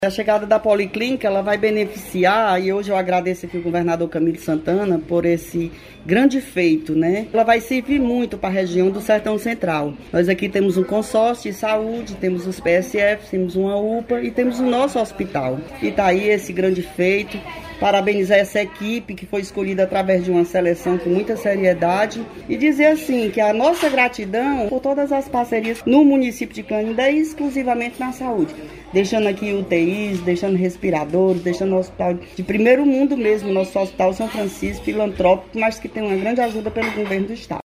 A chegada da Policlínica, ela vai beneficiar, e hoje eu agradeço aqui o governador Camilo Santana por esse grande feito, né? Ela vai servir muito para a região do Sertão Central. Nós aqui temos um consórcio de saúde, temos os PSF, temos uma UPA e temos o nosso hospital. E está aí esse grande feito. Parabenizar essa equipe que foi escolhida através de uma seleção com muita seriedade e dizer assim que a nossa gratidão por todas as parcerias no município de Canindé e exclusivamente na saúde. Deixando aqui UTIs, deixando respiradores, deixando o hospital de primeiro mundo mesmo, nosso Hospital São Francisco, filantrópico, mas que tem uma grande ajuda pelo governo do estado.